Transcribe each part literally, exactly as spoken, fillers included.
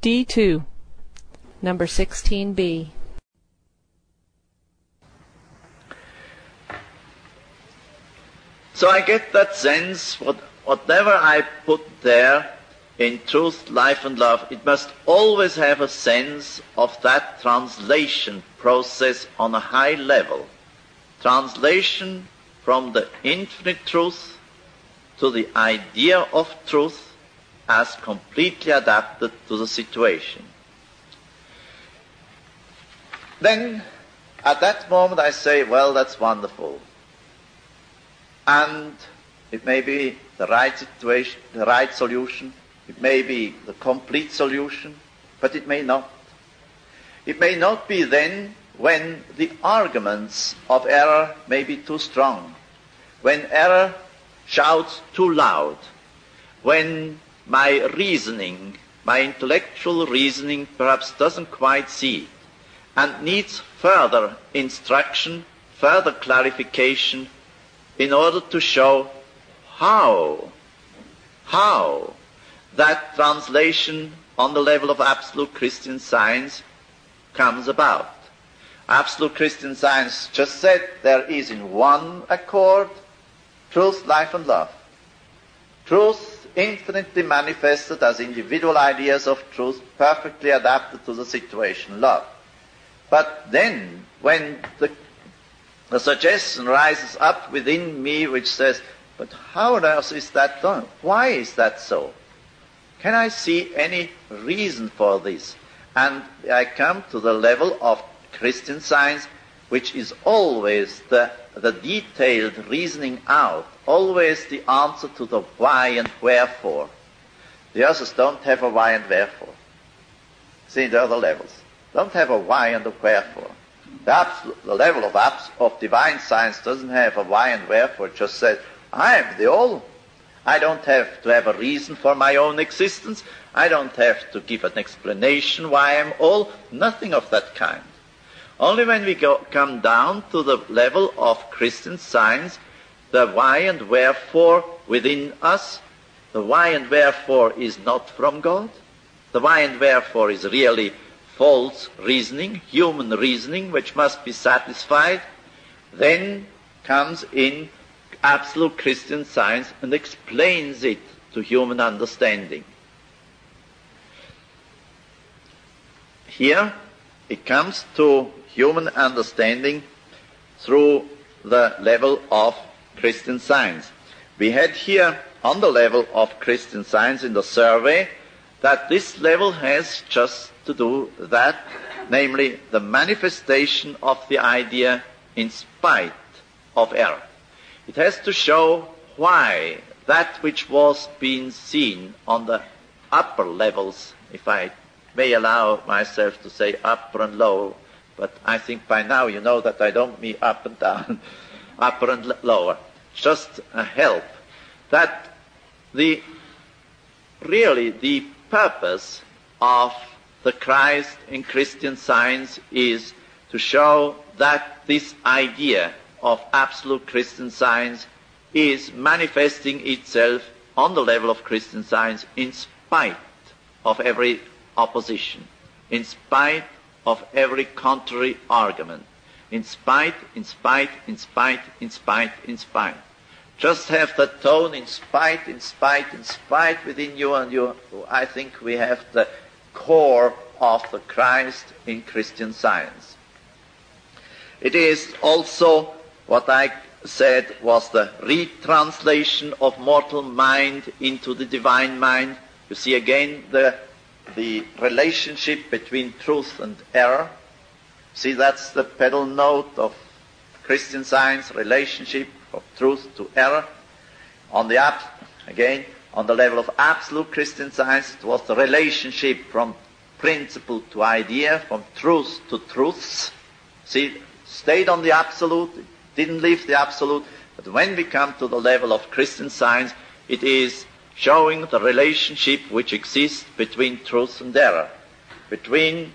D two, number sixteen B. So I get that sense, what, whatever I put there in truth, life and love, it must always have a sense of that translation process on a high level. Translation from the infinite truth to the idea of truth as completely adapted to the situation. Then, at that moment I say, well, that's wonderful. And it may be the right situation, the right solution. It may be the complete solution, but it may not. It may not be then when the arguments of error may be too strong, when error shouts too loud, when my reasoning, my intellectual reasoning perhaps doesn't quite see it and needs further instruction, further clarification in order to show how, how that translation on the level of absolute Christian science comes about. Absolute Christian science just said there is in one accord truth, life and love. Truth infinitely manifested as individual ideas of truth, perfectly adapted to the situation, love. But then, when the, the suggestion rises up within me which says, but how on earth is that done? Why is that so? Can I see any reason for this? And I come to the level of Christian science, which is always the, the detailed reasoning out, always the answer to the why and wherefore. The others don't have a why and wherefore. See, the other levels don't have a why and a wherefore. The, absolute, the level of, abs, of divine science doesn't have a why and wherefore. It just says, I am the all. I don't have to have a reason for my own existence. I don't have to give an explanation why I am all. Nothing of that kind. Only when we go, come down to the level of Christian science, the why and wherefore within us, the why and wherefore is not from God. The why and wherefore is really false reasoning, human reasoning, which must be satisfied. Then comes in absolute Christian science and explains it to human understanding. Here it comes to human understanding through the level of Christian science. We had here on the level of Christian science in the survey that this level has just to do that, namely the manifestation of the idea in spite of error. It has to show why that which was being seen on the upper levels, if I may allow myself to say upper and low, but I think by now you know that I don't mean up and down, upper and lower, just a help, that the really the purpose of the Christ in Christian science is to show that this idea of absolute Christian science is manifesting itself on the level of Christian science in spite of every opposition, in spite of every contrary argument, in spite, in spite, in spite, in spite, in spite. Just have the tone in spite, in spite, in spite within you, and you, I think we have the core of the Christ in Christian science. It is also what I said was the retranslation of mortal mind into the divine mind. You see again the, the relationship between truth and error. See, that's the pedal note of Christian science, relationship of truth to error. On the ab- again, on the level of absolute Christian science, it was the relationship from principle to idea, from truth to truths. See, stayed on the absolute, didn't leave the absolute. But when we come to the level of Christian science, it is showing the relationship which exists between truth and error, between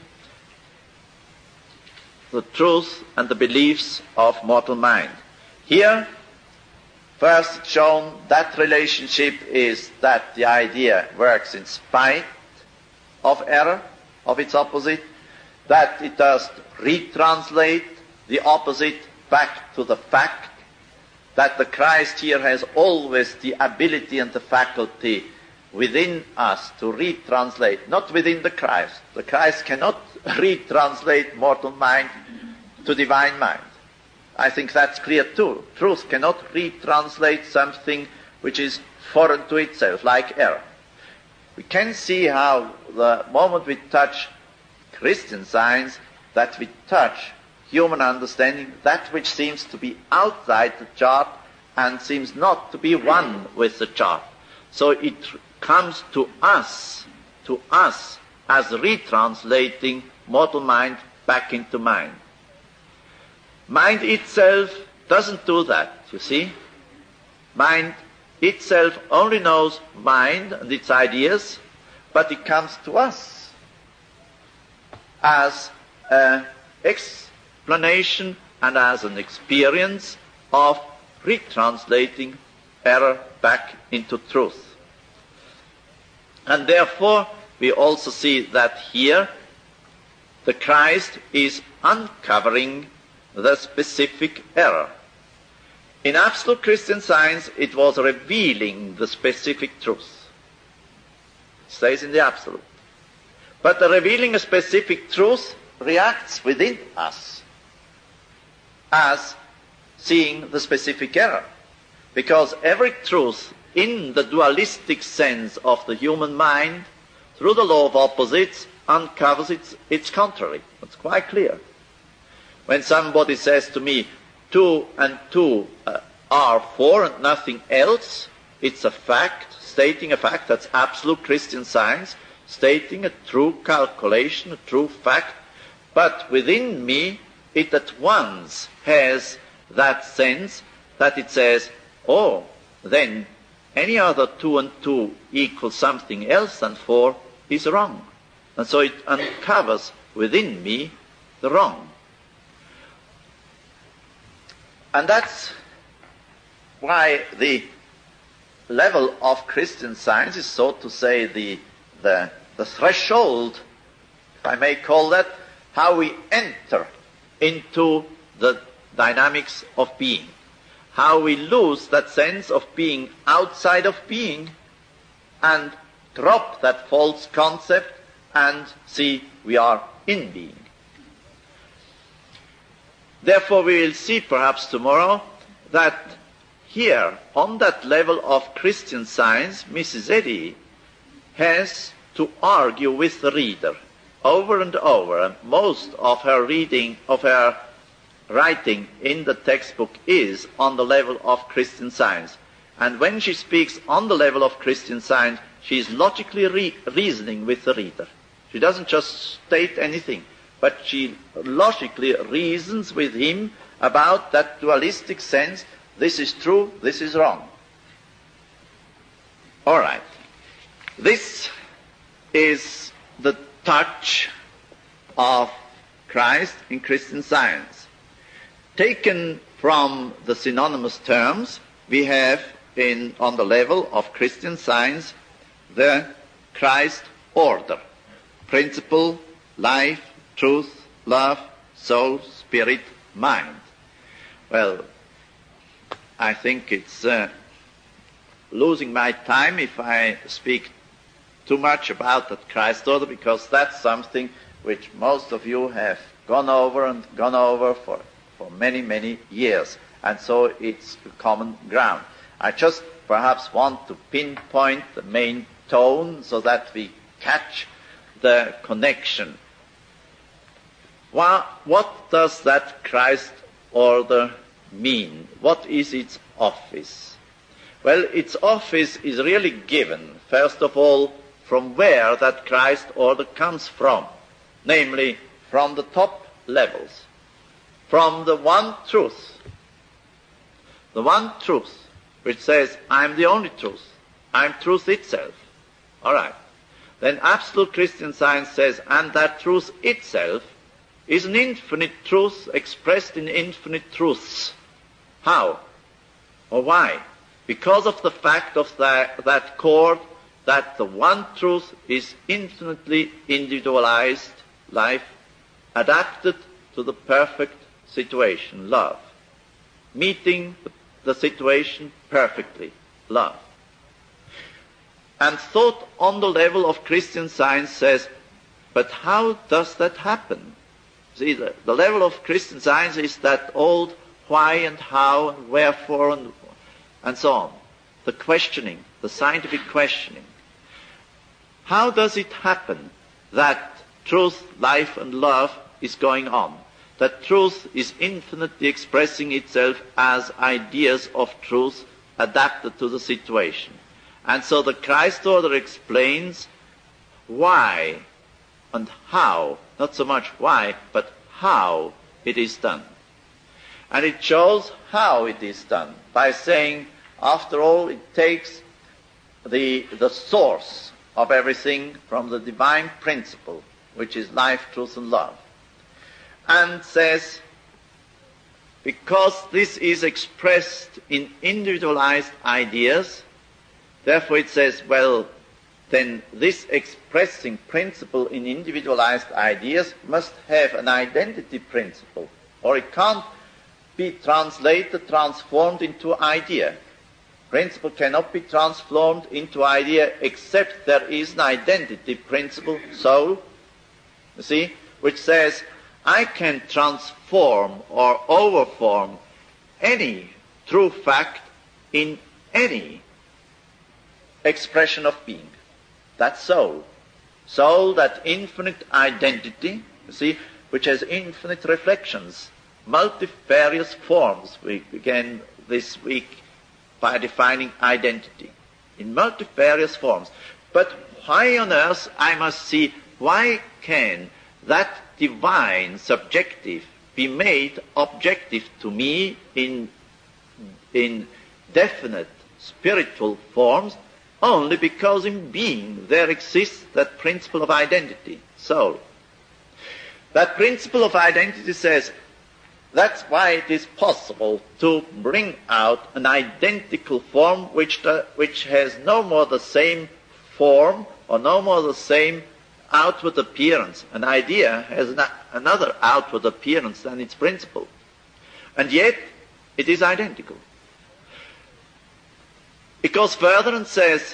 the truth and the beliefs of mortal mind. Here, first shown that relationship is that the idea works in spite of error, of its opposite, that it does retranslate the opposite back to the fact, that the Christ here has always the ability and the faculty within us to retranslate, not within the Christ. The Christ cannot retranslate mortal mind to divine mind. I think that's clear too. Truth cannot retranslate something which is foreign to itself, like error. We can see how the moment we touch Christian science, that we touch human understanding, that which seems to be outside the chart and seems not to be one with the chart. So it comes to us, to us, as retranslating mortal mind back into mind. Mind itself doesn't do that, you see. Mind itself only knows mind and its ideas, but it comes to us as an explanation and as an experience of retranslating error back into truth. And therefore, we also see that here the Christ is uncovering the specific error. In absolute Christian science, it was revealing the specific truth. It stays in the absolute. But the revealing a specific truth reacts within us as seeing the specific error. Because every truth in the dualistic sense of the human mind, through the law of opposites, uncovers its, its contrary. It's quite clear. When somebody says to me, two and two uh, are four and nothing else, it's a fact, stating a fact. That's absolute Christian science, stating a true calculation, a true fact. But within me, it at once has that sense that it says, oh, then any other two and two equals something else than four is wrong. And so it uncovers within me the wrong. And that's why the level of Christian science is, so to say, the, the, the threshold, if I may call that, how we enter into the dynamics of being. How we lose that sense of being outside of being and drop that false concept and see we are in being. Therefore, we will see perhaps tomorrow that here, on that level of Christian science, Missus Eddy has to argue with the reader over and over, and most of her reading, of her writing in the textbook is on the level of Christian science. And when she speaks on the level of Christian science, she is logically re- reasoning with the reader. She doesn't just state anything, but she logically reasons with him about that dualistic sense. This is true, this is wrong. All right. This is the touch of Christ in Christian science. Taken from the synonymous terms, we have in, on the level of Christian science, the Christ order. Principle, life, truth, love, soul, spirit, mind. Well, I think it's uh, losing my time if I speak too much about that Christ order, because that's something which most of you have gone over and gone over for, for many, many years. And so it's common ground. I just perhaps want to pinpoint the main tone so that we catch the connection. What, what does that Christ order mean? What is its office? Well, its office is really given, first of all, from where that Christ order comes from, namely from the top levels, from the one truth, the one truth which says, I'm the only truth, I'm truth itself. All right. Then absolute Christian science says, and that truth itself is an infinite truth expressed in infinite truths. How? Or why? Because of the fact of that, that chord that the one truth is infinitely individualized life, adapted to the perfect situation, love. Meeting the situation perfectly, love. And thought on the level of Christian Science says, but how does that happen? See, the, the level of Christian Science is that old why and how and wherefore and, and so on. The questioning, the scientific questioning. How does it happen that truth, life and love is going on? That truth is infinitely expressing itself as ideas of truth adapted to the situation. And so the Christ order explains why and how, not so much why, but how it is done. And it shows how it is done by saying, after all, it takes the, the source of everything from the divine principle, which is life, truth and love. And says, because this is expressed in individualized ideas, therefore it says, well, then this expressing principle in individualized ideas must have an identity principle, or it can't be translated, transformed into idea. Principle cannot be transformed into idea except there is an identity principle, soul, you see, which says, I can transform or overform any true fact in any expression of being. That's soul. Soul, that infinite identity, you see, which has infinite reflections, multifarious forms. We began this week by defining identity in multifarious forms. But why on earth I must see, why can that divine subjective be made objective to me in, in definite spiritual forms, only because in being there exists that principle of identity, soul. That principle of identity says, that's why it is possible to bring out an identical form which, the, which has no more the same form or no more the same outward appearance. An idea has an, another outward appearance than its principle. And yet, it is identical. It goes further and says,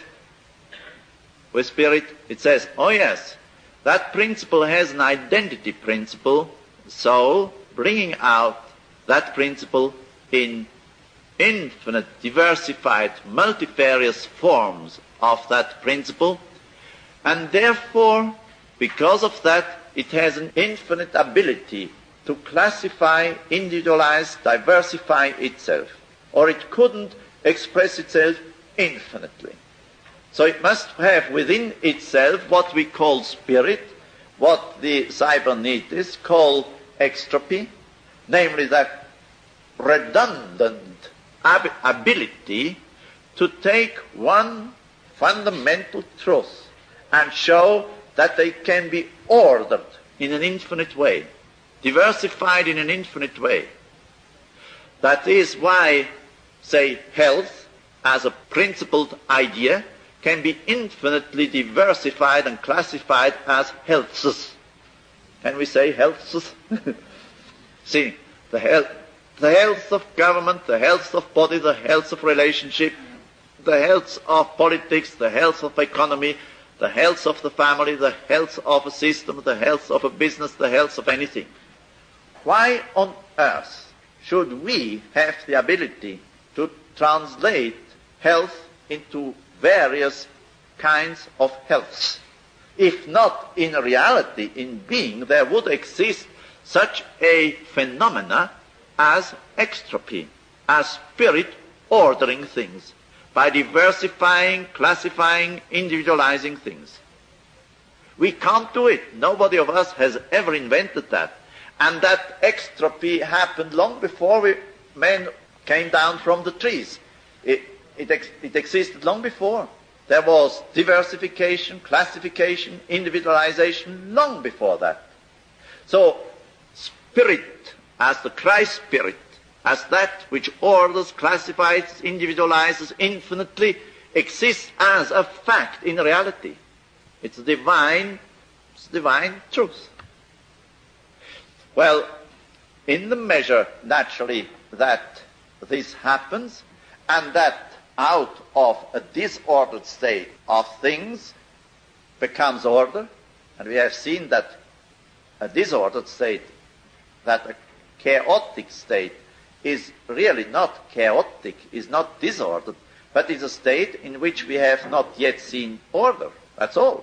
with spirit, it says, oh yes, that principle has an identity principle, soul, bringing out that principle in infinite, diversified, multifarious forms of that principle, and therefore, because of that, it has an infinite ability to classify, individualize, diversify itself, or it couldn't express itself infinitely. So it must have within itself what we call spirit, what the cybernetists call extropy, namely that redundant ab- ability to take one fundamental truth and show that they can be ordered in an infinite way, diversified in an infinite way. That is why, say, health as a principled idea can be infinitely diversified and classified as healths. Can we say healths? See, the health, the health of government, the health of body, the health of relationship, the health of politics, the health of economy, the health of the family, the health of a system, the health of a business, the health of anything. Why on earth should we have the ability to translate health into various kinds of healths? If not in reality, in being, there would exist such a phenomena as extropy, as spirit ordering things, by diversifying, classifying, individualizing things. We can't do it. Nobody of us has ever invented that. And that extropy happened long before we, men came down from the trees. It, it, ex, it existed long before. There was diversification, classification, individualization long before that. So, spirit, as the Christ spirit, as that which orders, classifies, individualizes infinitely, exists as a fact in reality. It's divine, it's divine truth. Well, in the measure, naturally, that this happens, and that out of a disordered state of things becomes order, and we have seen that a disordered state, that a chaotic state, is really not chaotic, is not disordered, but is a state in which we have not yet seen order. That's all.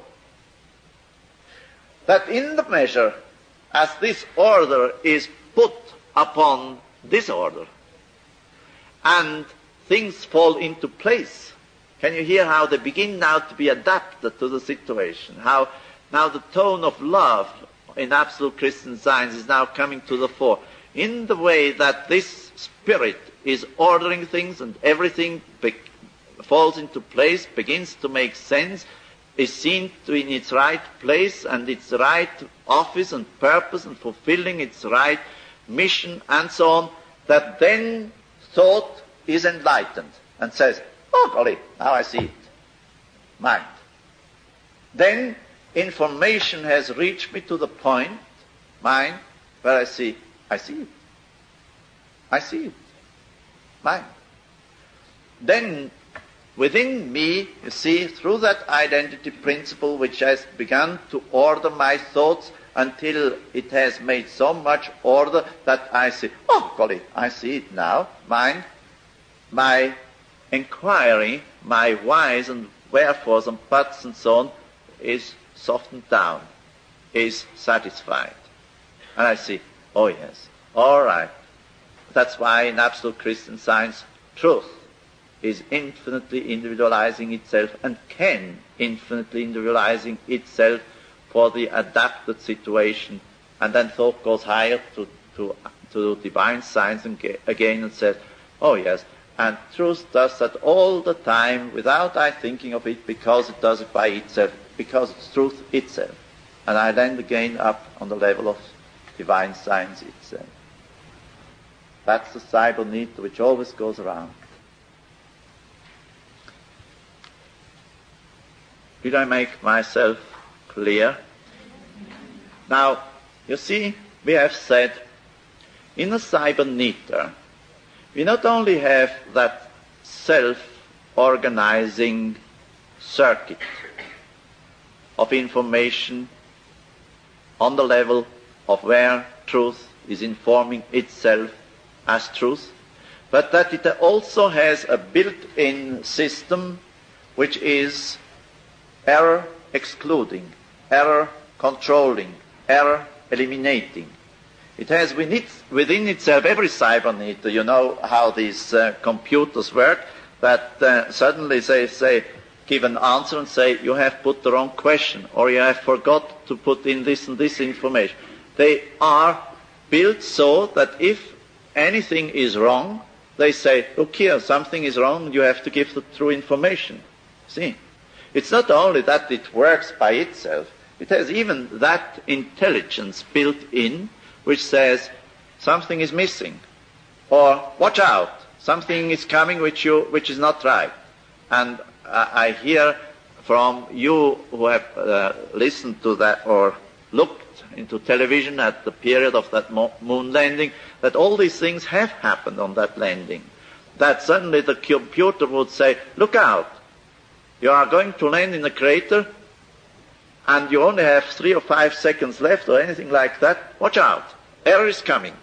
That in the measure as this order is put upon disorder, and things fall into place. Can you hear how they begin now to be adapted to the situation? How now the tone of love in absolute Christian Science is now coming to the fore, in the way that this spirit is ordering things and everything be- falls into place, begins to make sense, is seen to in its right place and its right office and purpose and fulfilling its right mission and so on, that then thought is enlightened and says, oh golly, now I see it. Mind. Then information has reached me to the point, mind, where I see, I see it. I see it. Mind. Then within me, you see, through that identity principle which has begun to order my thoughts until it has made so much order that I see, oh golly, I see it now, mind. My inquiry, my whys and wherefores and buts and so on is softened down, is satisfied. And I see, oh yes, all right. That's why in absolute Christian Science, truth is infinitely individualizing itself and can infinitely individualizing itself for the adapted situation. And then thought goes higher to, to, to divine science and ge- again and says, oh yes, and truth does that all the time without I thinking of it, because it does it by itself, because it's truth itself. And I land again up on the level of divine science itself. That's the cyberneter which always goes around. Did I make myself clear? Now, you see, we have said in a cyberneter, we not only have that self-organizing circuit of information on the level of where truth is informing itself as truth, but that it also has a built-in system which is error excluding, error controlling, error eliminating. It has within itself, every cyberneter, you know how these uh, computers work, that uh, suddenly they say, give an answer and say, you have put the wrong question, or you have forgot to put in this and this information. They are built so that if anything is wrong, they say, look here, something is wrong, you have to give the true information. See? It's not only that it works by itself, it has even that intelligence built in, which says something is missing, or watch out, something is coming which you which is not right. And I, I hear from you who have uh, listened to that or looked into television at the period of that mo- moon landing, that all these things have happened on that landing. That suddenly the computer would say, look out, you are going to land in a crater, and you only have three or five seconds left or anything like that, watch out, error is coming.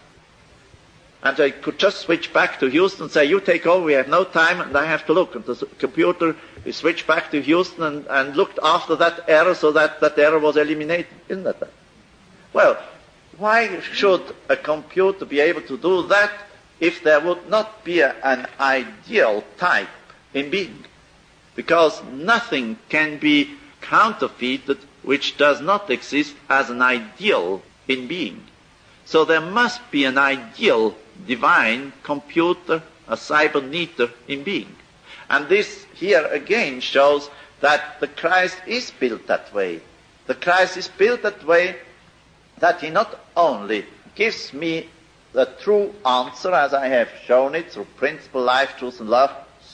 And they could just switch back to Houston and say, you take over, we have no time, and I have to look. And the computer is switched back to Houston and, and looked after that error so that that error was eliminated. Isn't that that? Well, why should a computer be able to do that if there would not be a, an ideal type in being? Because nothing can be counterfeited which does not exist as an ideal in being. So there must be an ideal divine computer, a cyberneter in being. And this here again shows that the Christ is built that way. The Christ is built that way that he not only gives me the true answer as I have shown it through principle, life, truth and love,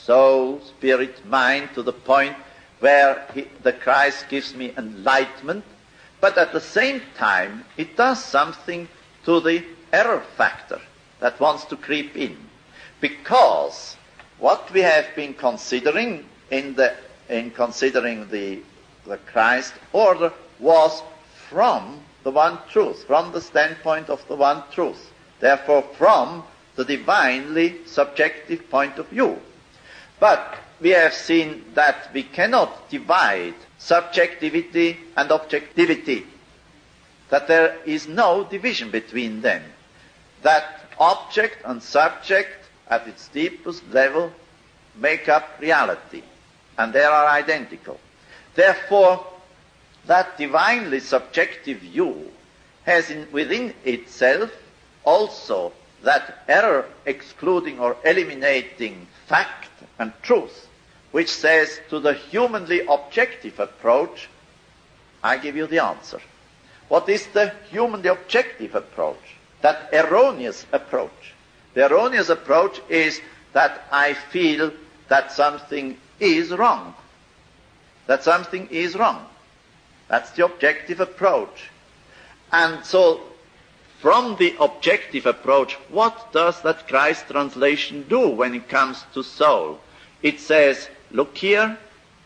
soul, spirit, mind, to the point where he, the Christ gives me enlightenment, but at the same time it does something to the error factor that wants to creep in. Because what we have been considering in the in considering the the Christ order was from the one truth, from the standpoint of the one truth, therefore from the divinely subjective point of view. But we have seen that we cannot divide subjectivity and objectivity, that there is no division between them, that object and subject at its deepest level make up reality, and they are identical. Therefore, that divinely subjective view has in, within itself also that error excluding or eliminating fact and truth, which says to the humanly objective approach, I give you the answer. What is the humanly objective approach? That erroneous approach. The erroneous approach is that I feel that something is wrong. That something is wrong. That's the objective approach. And so, from the objective approach, what does that Christ translation do when it comes to soul? It says, look here,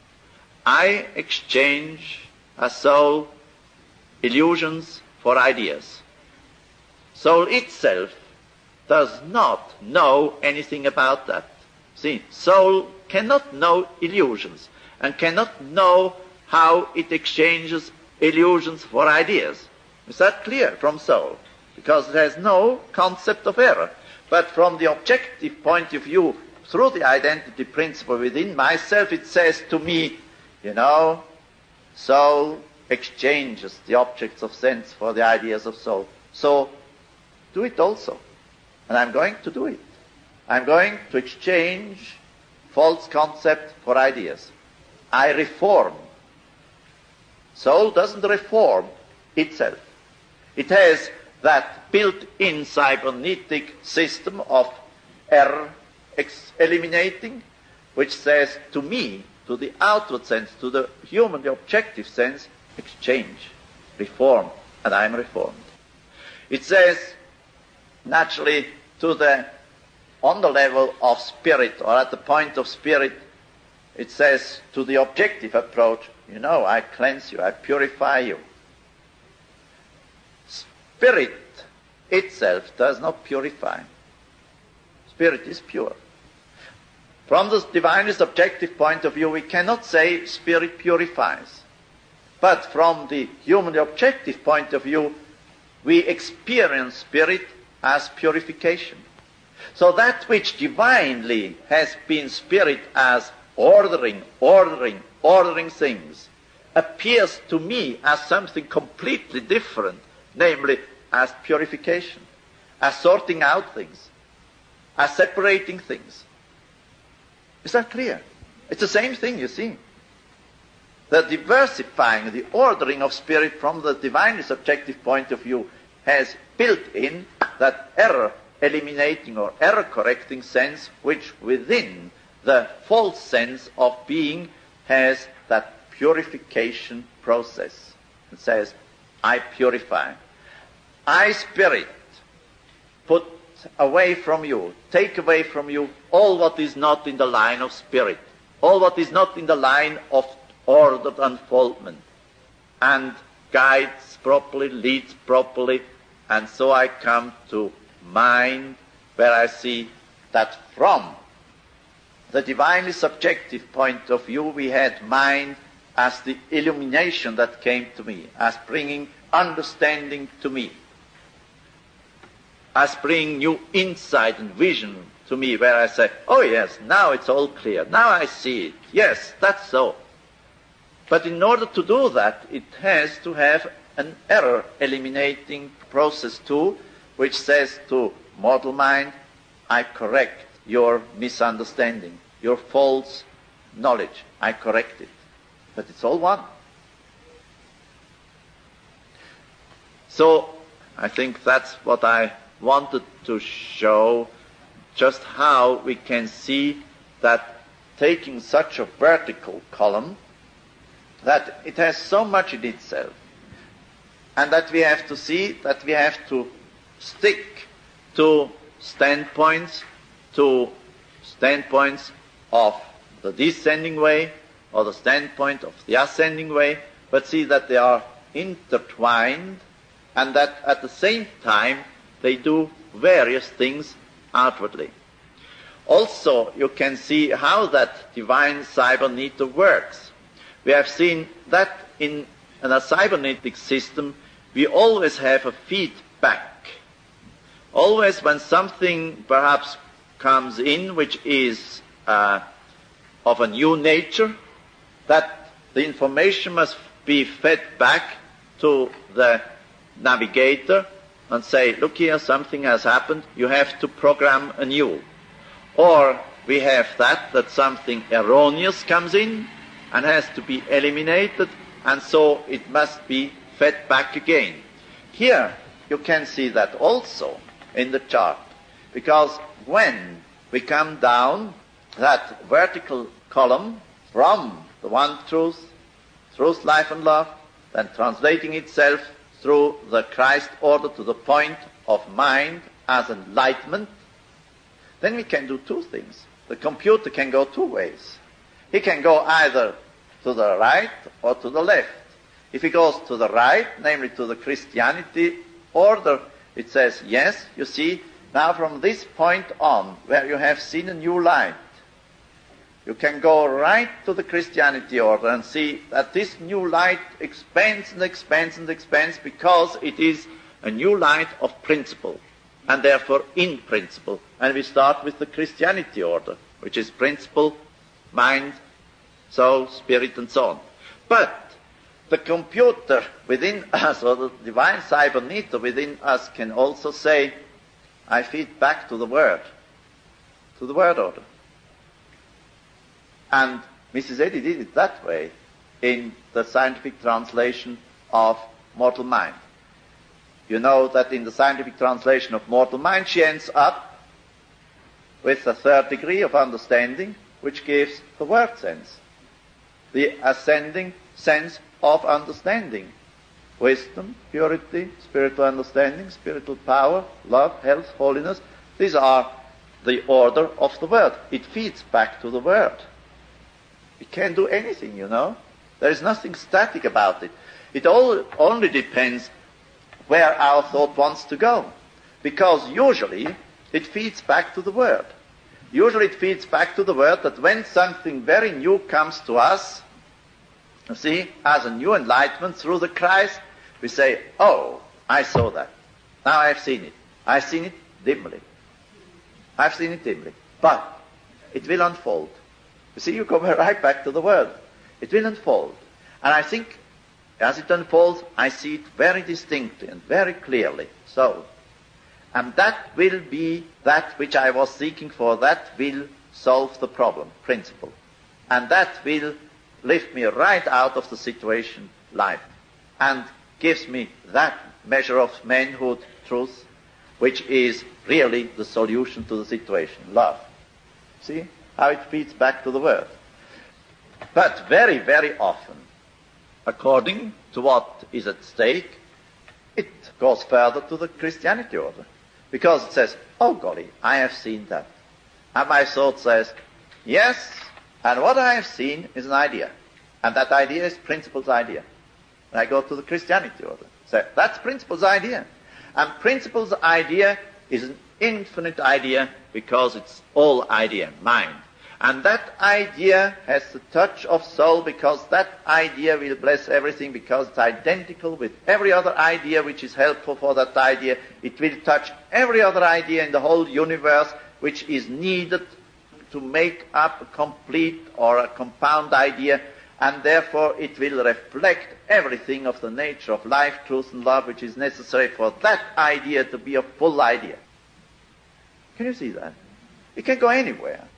I exchange a soul illusions for ideas. Soul itself does not know anything about that. See, soul cannot know illusions and cannot know how it exchanges illusions for ideas. Is that clear from soul? Because it has no concept of error. But from the objective point of view, through the identity principle within myself, it says to me, you know, soul exchanges the objects of sense for the ideas of soul. So, do it also. And I'm going to do it. I'm going to exchange false concept for ideas. I reform. Soul doesn't reform itself. It has that built-in cybernetic system of error ex- eliminating, which says to me, to the outward sense, to the human, the objective sense, exchange, reform, and I am reformed. It says, naturally, to the, on the level of spirit, or at the point of spirit, it says to the objective approach, you know, I cleanse you, I purify you. Spirit itself does not purify. Spirit is pure. From the divinely subjective point of view, we cannot say spirit purifies. But from the humanly objective point of view, we experience spirit as purification. So that which divinely has been spirit as ordering, ordering, ordering things, appears to me as something completely different, namely as purification, as sorting out things, as separating things. Is that clear? It's the same thing, you see. The diversifying, the ordering of spirit from the divinely subjective point of view has built in that error eliminating or error correcting sense which within the false sense of being has that purification process. It says, I purify. I, spirit, put away from you, take away from you all what is not in the line of spirit, all what is not in the line of ordered unfoldment, and guides properly, leads properly, and so I come to mind, where I see that from the divinely subjective point of view we had mind as the illumination that came to me, as bringing understanding to me, as bringing new insight and vision to me, where I say, oh yes, now it's all clear, now I see it, yes, that's so. But in order to do that, it has to have an error eliminating process too, which says to mortal mind, I correct your misunderstanding, your false knowledge, I correct it. But it's all one. So, I think that's what I wanted to show, just how we can see that taking such a vertical column that it has so much in itself, and that we have to see that we have to stick to standpoints, to standpoints of the descending way or the standpoint of the ascending way, but see that they are intertwined and that at the same time they do various things outwardly. Also, you can see how that divine cyberneter works. We have seen that in a cybernetic system we always have a feedback. Always when something perhaps comes in which is uh, of a new nature, that the information must be fed back to the navigator and say, look here, something has happened, you have to program anew. Or we have that, that something erroneous comes in and has to be eliminated, and so it must be fed back again. Here you can see that also in the chart, because when we come down that vertical column from the one truth, truth, life and love, then translating itself through the Christ order to the point of mind as enlightenment, then we can do two things. The computer can go two ways. He can go either to the right or to the left. If he goes to the right, namely to the Christianity order, it says, yes, you see, now from this point on, where you have seen a new light, you can go right to the Christianity order and see that this new light expands and expands and expands because it is a new light of principle, and therefore in principle. And we start with the Christianity order, which is principle, mind, soul, spirit, and so on. But the computer within us, or the divine cyberneter within us, can also say, I feed back to the Word, to the Word order. And Missus Eddy did it that way in the scientific translation of Mortal Mind. You know that in the scientific translation of Mortal Mind, she ends up with the third degree of understanding, which gives the word sense, the ascending sense of understanding. Wisdom, purity, spiritual understanding, spiritual power, love, health, holiness. These are the order of the Word. It feeds back to the Word. It can't do anything, you know. There is nothing static about it. It all only depends where our thought wants to go. Because usually it feeds back to the Word. Usually it feeds back to the Word that when something very new comes to us, you see, as a new enlightenment through the Christ, we say, oh, I saw that. Now I've seen it. I've seen it dimly. I've seen it dimly. But it will unfold. You see, you come right back to the Word. It will unfold. And I think, as it unfolds, I see it very distinctly and very clearly. So, and that will be that which I was seeking for. That will solve the problem, principle. And that will lift me right out of the situation, life, and gives me that measure of manhood, truth, which is really the solution to the situation, love. See how it feeds back to the Word. But very, very often, according to what is at stake, it goes further to the Christianity order. Because it says, oh golly, I have seen that. And my thought says, yes, and what I have seen is an idea. And that idea is principle's idea. And I go to the Christianity order. So that's principle's idea. And principle's idea is an infinite idea because it's all idea, mind. And that idea has the touch of soul because that idea will bless everything because it's identical with every other idea which is helpful for that idea. It will touch every other idea in the whole universe which is needed to make up a complete or a compound idea, and therefore it will reflect everything of the nature of life, truth, and love which is necessary for that idea to be a full idea. Can you see that? It can go anywhere.